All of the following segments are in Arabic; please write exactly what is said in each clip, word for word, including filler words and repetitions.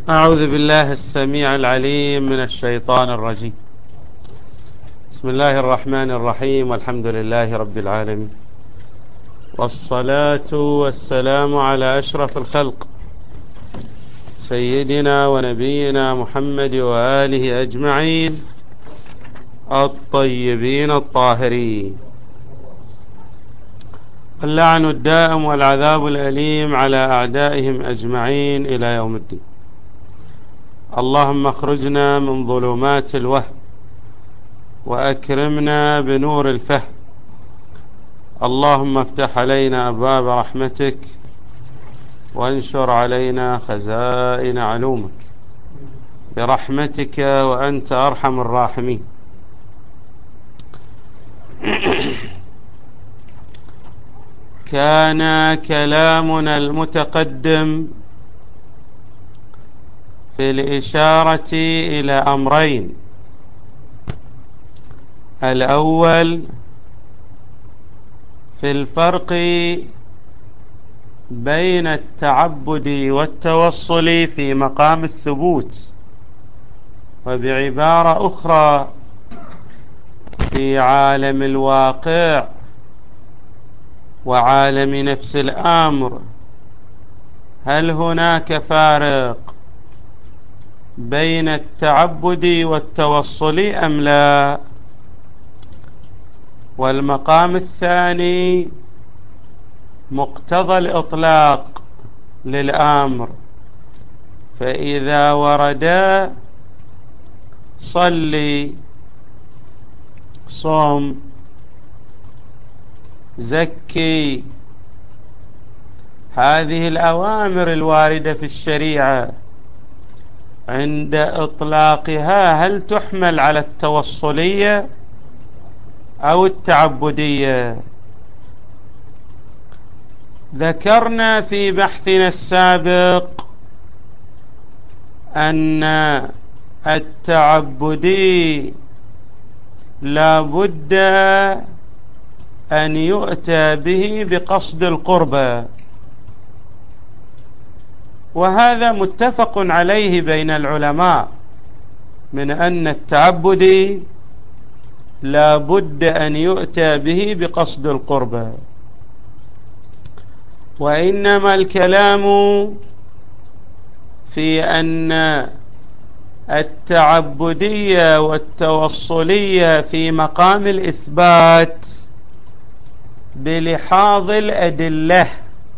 أعوذ بالله السميع العليم من الشيطان الرجيم. بسم الله الرحمن الرحيم، والحمد لله رب العالمين، والصلاة والسلام على أشرف الخلق سيدنا ونبينا محمد وآله أجمعين الطيبين الطاهرين. اللعن الدائم والعذاب الأليم على أعدائهم أجمعين إلى يوم الدين. اللهم اخرجنا من ظلمات الوهم وأكرمنا بنور الفهم. اللهم افتح علينا أبواب رحمتك وانشر علينا خزائن علومك برحمتك وأنت أرحم الراحمين. كان كلامنا المتقدم في الإشارة إلى أمرين: الأول في الفرق بين التعبد والتوصل في مقام الثبوت، وبعبارة أخرى في عالم الواقع وعالم نفس الأمر، هل هناك فارق بين التعبد والتوصل أم لا؟ والمقام الثاني مقتضى الإطلاق للأمر، فإذا ورد صلي، صم، زكي، هذه الأوامر الواردة في الشريعة عند إطلاقها هل تحمل على التوصلية أو التعبدية؟ ذكرنا في بحثنا السابق أن التعبدي لا بد أن يؤتى به بقصد القربى، وهذا متفق عليه بين العلماء من أن التعبدي لا بد أن يؤتى به بقصد القربى، وإنما الكلام في أن التعبدية والتوصلية في مقام الإثبات بلحاظ الأدلة.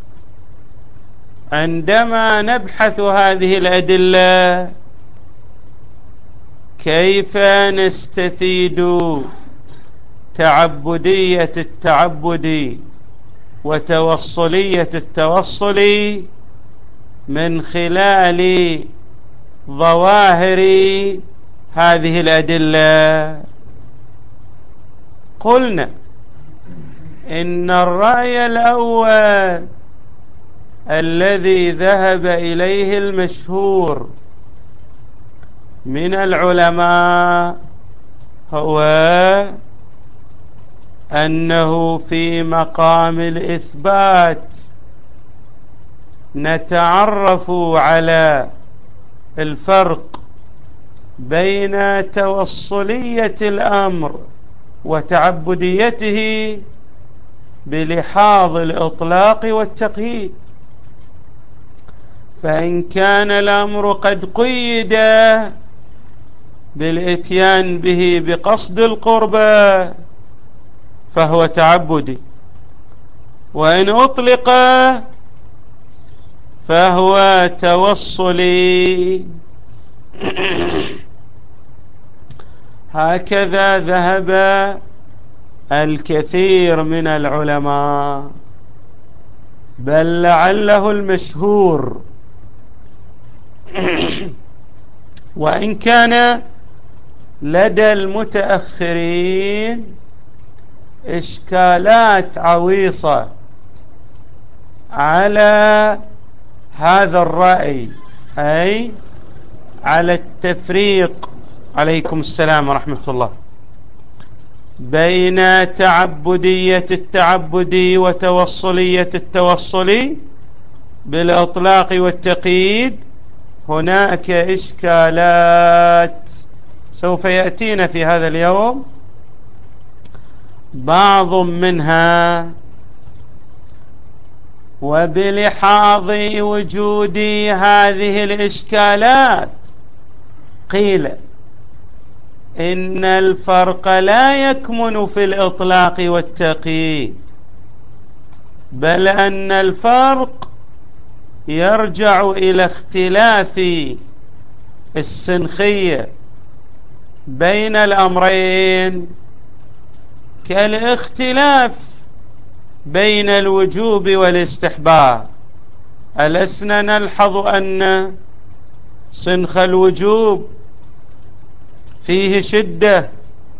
عندما نبحث هذه الأدلة كيف نستفيد تعبدية التعبد وتوصلية التوصل من خلال ظواهر هذه الأدلة؟ قلنا إن الرأي الأول الذي ذهب إليه المشهور من العلماء هو أنه في مقام الإثبات نتعرف على الفرق بين توصلية الأمر وتعبديته بلحاظ الإطلاق والتقييد. فإن كان الأمر قد قيد بالإتيان به بقصد القربى فهو تعبدي، وإن أطلق فهو توصلي. هكذا ذهب الكثير من العلماء، بل لعله المشهور، وإن كان لدى المتأخرين إشكالات عويصة على هذا الرأي، أي على التفريق، عليكم السلام ورحمة الله، بين تعبدية التعبدي وتوصلية التوصلي بالإطلاق والتقييد، هناك إشكالات سوف يأتينا في هذا اليوم، بعض منها وبلحاظ وجود هذه الإشكالات قيل إن الفرق لا يكمن في الإطلاق والتقييد، بل أن الفرق يرجع إلى اختلاف السنخية بين الأمرين، كالاختلاف بين الوجوب والاستحباب. ألسنا نلحظ أن سنخ الوجوب فيه شدة،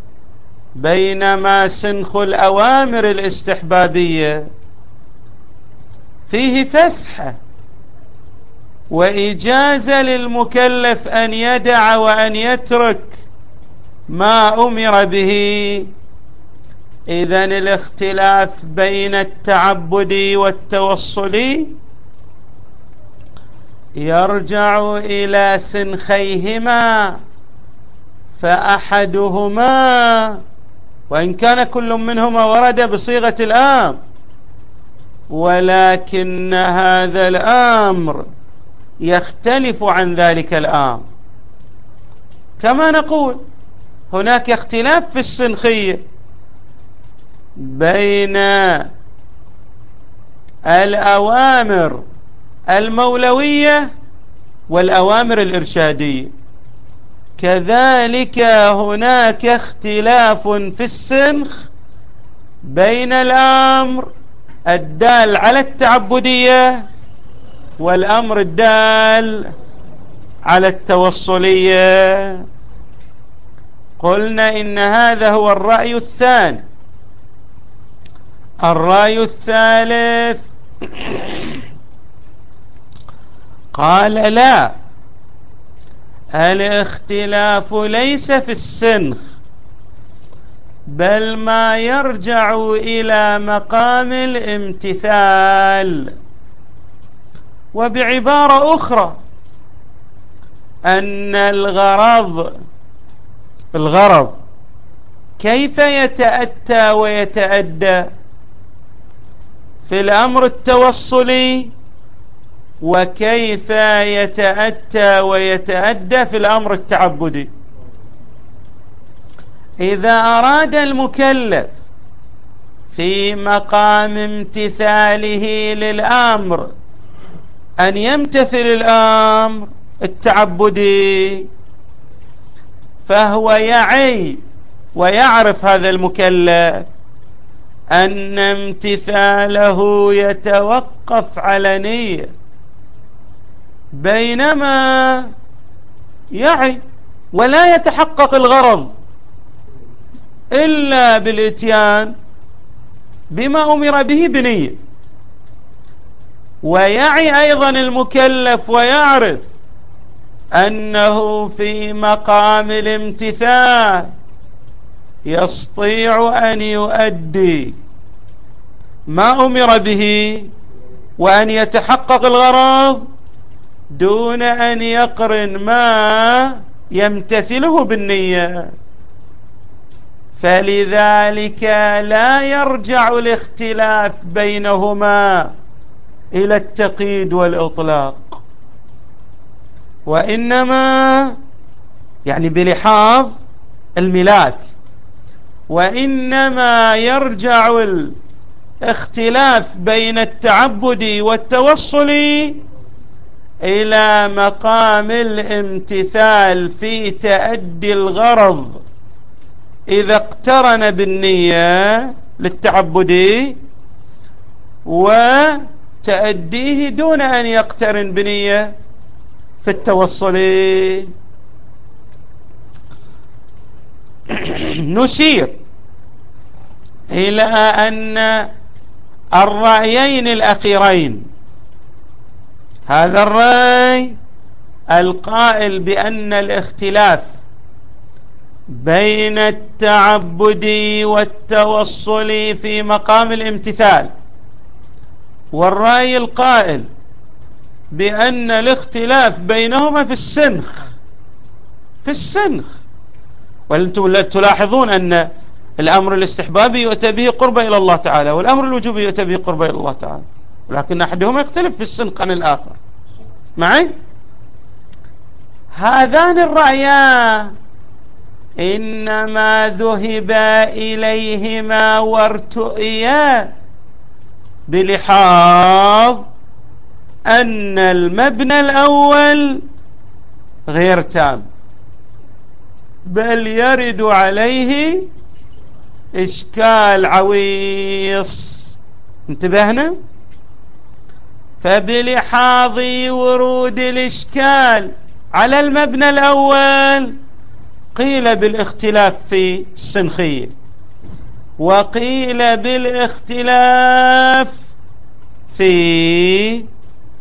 بينما سنخ الأوامر الاستحبابية فيه فسحة وإجازة للمكلف أن يدع وأن يترك ما أمر به. إذن الاختلاف بين التعبدي والتوصلي يرجع إلى سنخيهما، فأحدهما وإن كان كل منهما ورد بصيغة الآمر، ولكن هذا الآمر يختلف عن ذلك الآمر. كما نقول هناك اختلاف في السنخية بين الأوامر المولوية والأوامر الإرشادية، كذلك هناك اختلاف في السنخ بين الأمر الدال على التعبدية والأمر الدال على التوصلية. قلنا إن هذا هو الرأي الثاني. الرأي الثالث قال لا، الاختلاف ليس في السنخ، بل ما يرجع إلى مقام الامتثال. وبعبارة أخرى أن الغرض الغرض كيف يتأتى ويتأدى في الأمر التوصلي، وكيف يتأتى ويتأدى في الأمر التعبدي. إذا أراد المكلف في مقام امتثاله للأمر أن يمتثل الأمر التعبدي، فهو يعي ويعرف هذا المكلف أن امتثاله يتوقف على نية، بينما يعي ولا يتحقق الغرض إلا بالإتيان بما أمر به بنية. ويعي أيضا المكلف ويعرف أنه في مقام الامتثال يستطيع أن يؤدي ما أمر به وأن يتحقق الغرض دون أن يقرن ما يمتثله بالنية. فلذلك لا يرجع الاختلاف بينهما إلى التقييد والإطلاق، وإنما يعني بلحاظ الملاك، وإنما يرجع الاختلاف بين التعبدي والتوصلي إلى مقام الامتثال في تأدي الغرض إذا اقترن بالنية للتعبدي، وتأديه دون أن يقترن بنية في التوصلي. نشير إلى أن الرأيين الأخيرين، هذا الرأي القائل بأن الاختلاف بين التعبدي والتوصلي في مقام الامتثال، والرأي القائل بأن الاختلاف بينهما في السنخ، في السنخ. وأنتم تلاحظون أن الأمر الاستحبابي يؤتى به قربة إلى الله تعالى، والأمر الوجوبي يؤتى به قربة إلى الله تعالى، ولكن أحدهما يختلف في السنخ عن الآخر. معي؟ هذان الرأيان إنما ذهب إليهما وارتؤيا بلحاظ أن المبنى الأول غير تام، بل يرد عليه إشكال عويص. انتبهنا؟ فبلحاظ ورود الإشكال على المبنى الأول قيل بالاختلاف في السنخية، وقيل بالاختلاف في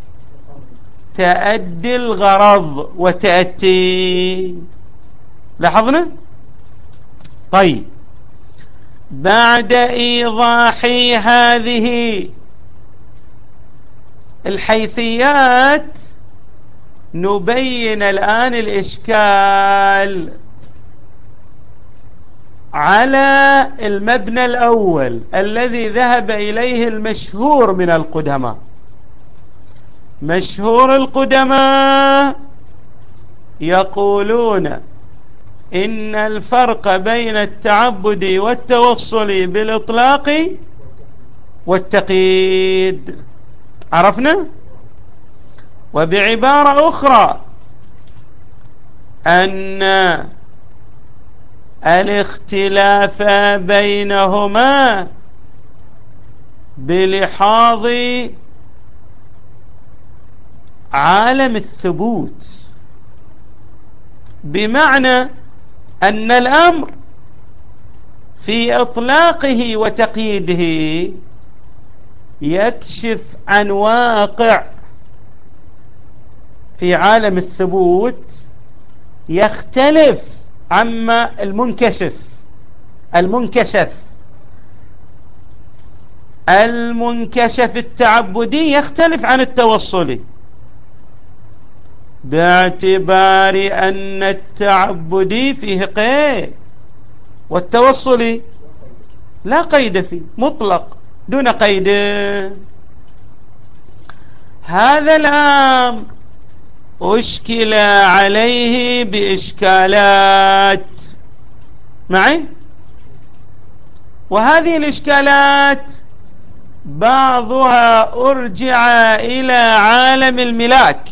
تأدي الغرض وتأتي. لاحظنا؟ طيب، بعد إيضاح هذه الحيثيات نبين الآن الإشكال على المبنى الأول الذي ذهب إليه المشهور من القدماء. مشهور القدماء يقولون إن الفرق بين التعبد والتوصل بالإطلاق والتقييد. عرفنا؟ وبعبارة أخرى أن الاختلاف بينهما بلحاظ عالم الثبوت، بمعنى أن الأمر في إطلاقه وتقييده يكشف عن واقع في عالم الثبوت يختلف عما المنكشف. المنكشف المنكشف التعبدي يختلف عن التوصلي، باعتبار أن التعبدي فيه قيد والتوصلي لا قيد فيه، مطلق دون قيد. هذا الأمر أشكل عليه بإشكالات. معي؟ وهذه الإشكالات بعضها أرجع إلى عالم الملاك،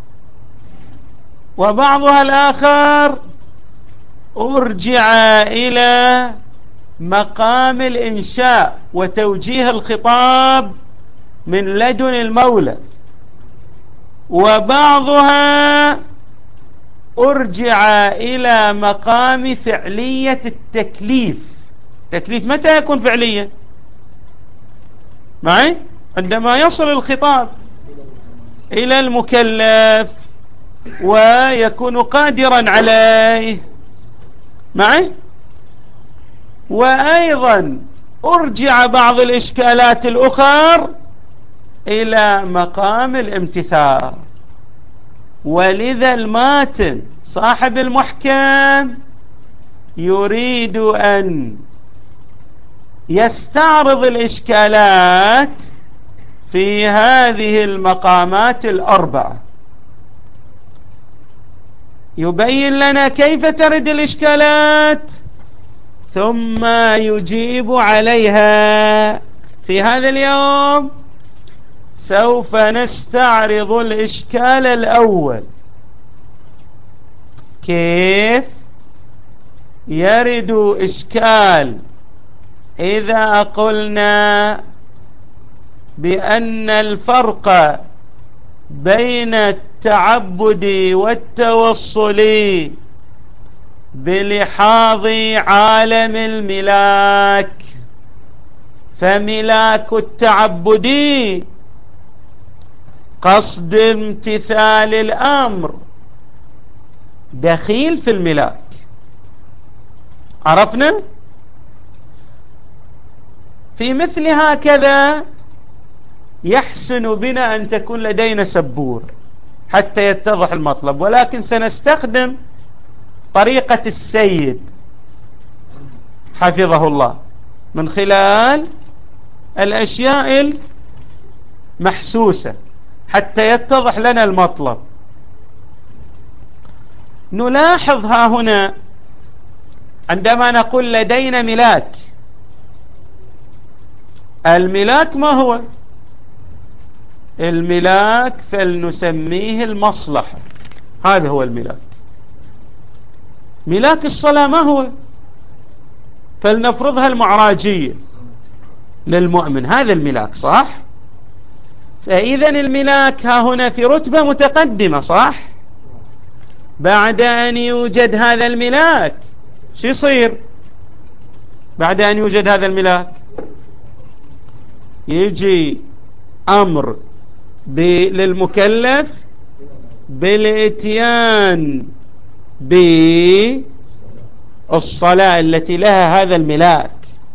وبعضها الآخر أرجع إلى مقام الإنشاء وتوجيه الخطاب من لدن المولى، وبعضها أرجع إلى مقام فعلية التكليف. تكليف متى يكون فعليا؟ معي؟ عندما يصل الخطاب إلى المكلف ويكون قادرا عليه. معي؟ وأيضا أرجع بعض الإشكالات الأخرى إلى مقام الامتثال. ولذا الماتن صاحب المحكم يريد أن يستعرض الإشكالات في هذه المقامات الأربعة، يبين لنا كيف ترد الإشكالات ثم يجيب عليها. في هذا اليوم سوف نستعرض الإشكال الأول، كيف يرد إشكال إذا قلنا بأن الفرق بين التعبد والتوصل بلحاظ عالم الملاك، فملاك التعبد قصد امتثال الأمر دخيل في الملاك. عرفنا؟ في مثل هكذا يحسن بنا أن تكون لدينا سبور حتى يتضح المطلب، ولكن سنستخدم طريقة السيد حفظه الله من خلال الأشياء المحسوسة حتى يتضح لنا المطلب. نلاحظ ها هنا عندما نقول لدينا ملاك، الملاك ما هو؟ الملاك فلنسميه المصلحة، هذا هو الملاك. ملاك الصلاة ما هو؟ فلنفرضها المعراجية للمؤمن، هذا الملاك، صح؟ فإذا الملاك ها هنا في رتبة متقدمة، صح؟ بعد أن يوجد هذا الملاك شو يصير؟ بعد أن يوجد هذا الملاك يجي أمر للمكلف بالاتيان بالصلاة التي لها هذا الملاك.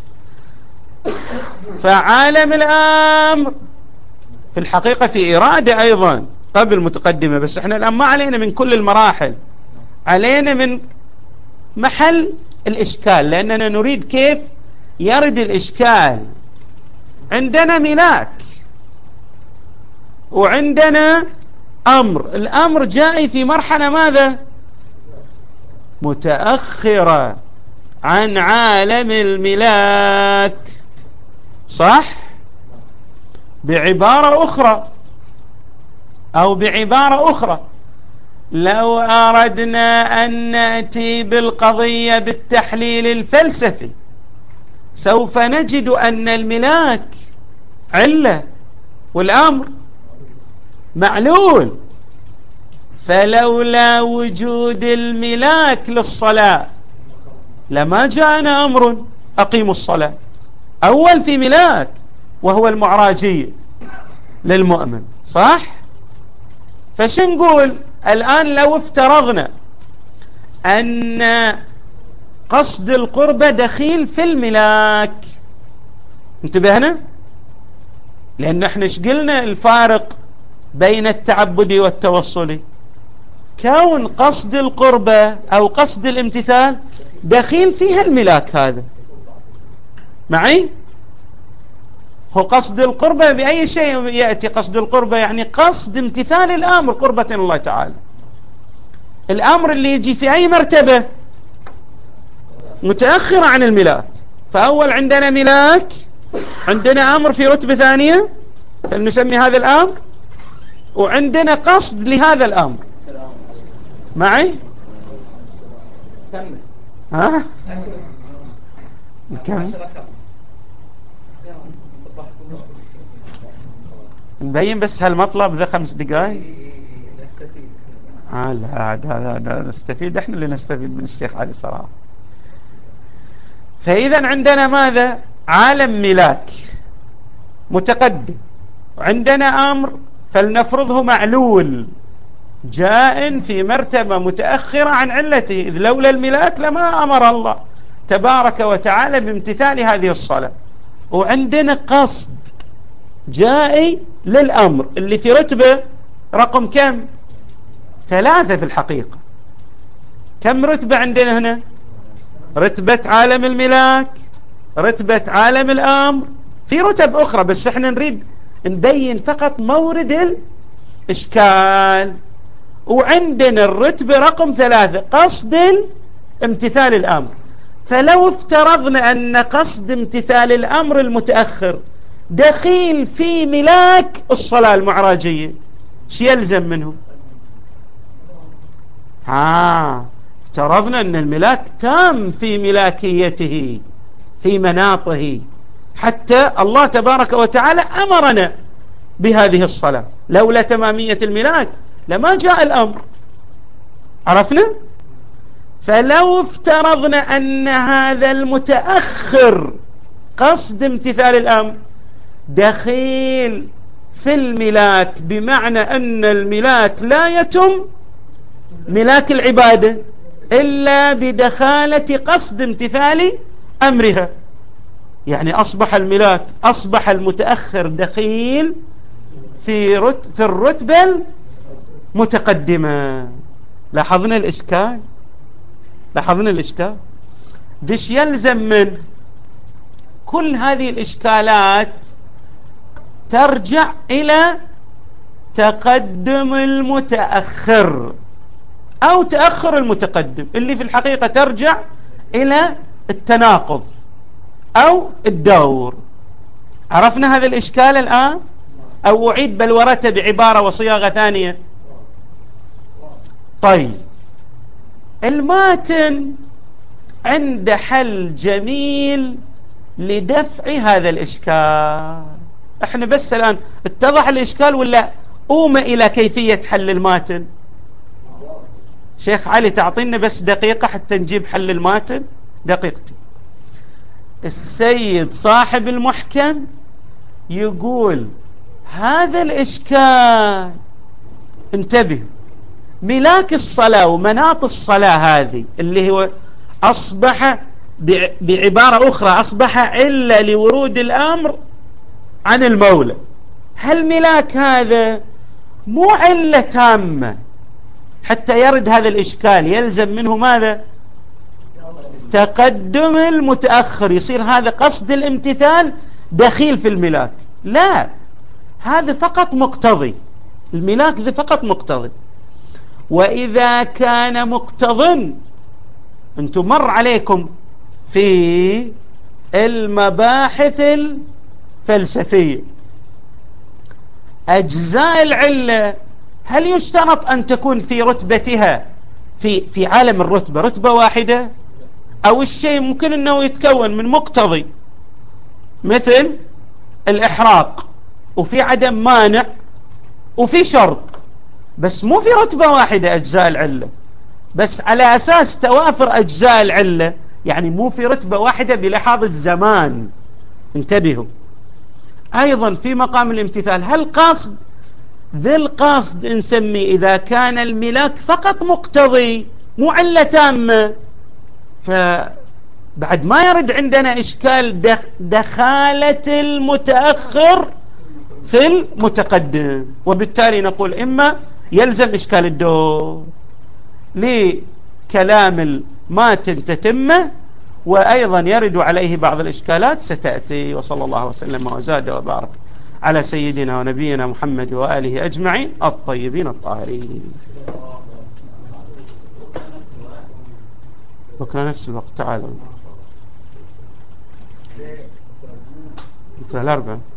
فعالم الأمر في الحقيقة في إرادة أيضا قبل متقدمة، بس احنا الآن ما علينا من كل المراحل، علينا من محل الإشكال، لأننا نريد كيف يرد الإشكال. عندنا ملاك وعندنا أمر، الأمر جاء في مرحلة ماذا؟ متأخرة عن عالم الملاك، صح؟ بعبارة أخرى أو بعبارة أخرى، لو أردنا أن نأتي بالقضية بالتحليل الفلسفي سوف نجد أن الملاك علة والأمر معلول، فلولا وجود الملاك للصلاة لما جاءنا أمر أقيموا الصلاة. أول في ملاك وهو المعراجية للمؤمن، صح؟ فش نقول الآن لو افترضنا أن قصد القربة دخيل في الملاك، انتبهنا؟ لأن احنا ايش قلنا الفارق بين التعبدي والتوصلي؟ كون قصد القربة أو قصد الامتثال دخيل فيها الملاك، هذا معي؟ هو قصد القربة بأي شيء يأتي قصد القربة؟ يعني قصد امتثال الأمر قربة الله تعالى. الأمر اللي يجي في أي مرتبة؟ متأخرة عن الملاك. فأول عندنا ملاك، عندنا أمر في رتبة ثانية فلنسمي هذا الأمر، وعندنا قصد لهذا الأمر. معي؟ كمل. ها؟ نكمل نبين بس هالمطلب ذا خمس دقائق. آه لا لا لا نستفيد، احنا اللي نستفيد من الشيخ علي صراحة. فإذا عندنا ماذا؟ عالم ملاك متقدم، وعندنا أمر فلنفرضه معلول جاء في مرتبة متأخرة عن علته، إذ لولا الملاك لما أمر الله تبارك وتعالى بامتثال هذه الصلاة. وعندنا قصد جائي للأمر اللي في رتبة رقم كم؟ ثلاثة في الحقيقة. كم رتبة عندنا هنا؟ رتبة عالم الملاك، رتبة عالم الأمر، في رتب أخرى بس احنا نريد نبين فقط مورد الإشكال. وعندنا الرتبة رقم ثلاثة قصد امتثال الأمر. فلو افترضنا أن قصد امتثال الأمر المتأخر دخيل في ملاك الصلاة المعراجية، شو يلزم منه؟ ها افترضنا أن الملاك تام في ملاكيته في مناطه، حتى الله تبارك وتعالى أمرنا بهذه الصلاة. لولا تمامية الملاك لما جاء الأمر، عرفنا؟ فلو افترضنا أن هذا المتأخر قصد امتثال الأمر دخيل في الملاك، بمعنى أن الملاك لا يتم ملاك العبادة إلا بدخالة قصد امتثال أمرها، يعني أصبح الملاك أصبح المتأخر دخيل في, رت في الرتبة المتقدمة. لاحظنا الإشكال لاحظنا الإشكال دش يلزم من كل هذه الإشكالات ترجع إلى تقدم المتأخر أو تأخر المتقدم، اللي في الحقيقة ترجع إلى التناقض أو الدور. عرفنا هذا الإشكال الآن؟ أو أعيد بلورته بعبارة وصياغة ثانية؟ طيب، الماتن عند حل جميل لدفع هذا الإشكال. احنا بس الآن اتضح الإشكال ولا أوم إلى كيفية حل الماتن؟ شيخ علي تعطينا بس دقيقة حتى نجيب حل الماتن، دقيقتين. السيد صاحب المحكم يقول هذا الإشكال، انتبهوا، ملاك الصلاة ومناط الصلاة هذه اللي هو أصبح بعبارة أخرى أصبح علة لورود الأمر عن المولى. هل ملاك هذا مو علة تامة حتى يرد هذا الإشكال؟ يلزم منه ماذا؟ تقدم المتأخر. يصير هذا قصد الامتثال دخيل في الملاك. لا، هذا فقط مقتضي، الملاك ذا فقط مقتضي. وإذا كان مقتضٍ، أنتم مر عليكم في المباحث الفلسفية أجزاء العلة هل يشترط أن تكون في رتبتها في في عالم الرتبة رتبة واحدة، أو الشيء ممكن أنه يتكون من مقتضي مثل الإحراق، وفي عدم مانع، وفي شرط، بس مو في رتبة واحدة أجزاء العلة، بس على أساس توافر أجزاء العلة، يعني مو في رتبة واحدة بلحاظ الزمان. انتبهوا. أيضا في مقام الامتثال، هل قاصد ذي القاصد نسمي إذا كان الملاك فقط مقتضي مو علة تامة، فبعد ما يرد عندنا إشكال دخالة المتأخر في المتقدم، وبالتالي نقول إما يلزم إشكال الدور لكلام الماتن تتمه، وأيضا يرد عليه بعض الإشكالات ستأتي. وصلى الله وسلم وزاد وبارك على سيدنا ونبينا محمد وآله أجمعين الطيبين الطاهرين. بكرة نفس الوقت، تعالوا بكرة الأربعاء.